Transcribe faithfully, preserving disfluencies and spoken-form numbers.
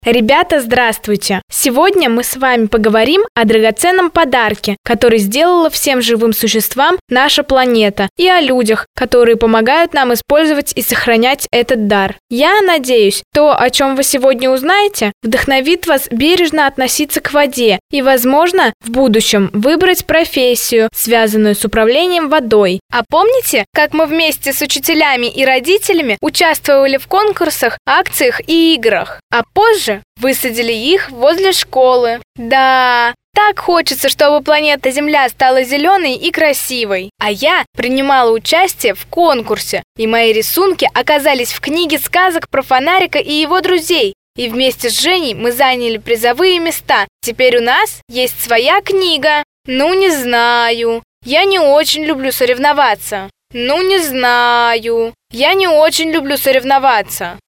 Ребята, здравствуйте! Сегодня мы с вами поговорим о драгоценном подарке, который сделала всем живым существам наша планета, и о людях, которые помогают нам использовать и сохранять этот дар. Я надеюсь, то, о чем вы сегодня узнаете, вдохновит вас бережно относиться к воде и, возможно, в будущем выбрать профессию, связанную с управлением водой. А помните, как мы вместе с учителями и родителями участвовали в конкурсах, акциях и играх, а позже высадили их возле школы? Да, так хочется, чтобы планета Земля стала зеленой и красивой. А я принимала участие в конкурсе, и мои рисунки оказались в книге сказок про фонарика и его друзей. И вместе с Женей мы заняли призовые места. Теперь у нас есть своя книга. Ну, не знаю. Я не очень люблю соревноваться. Ну, не знаю. Я не очень люблю соревноваться.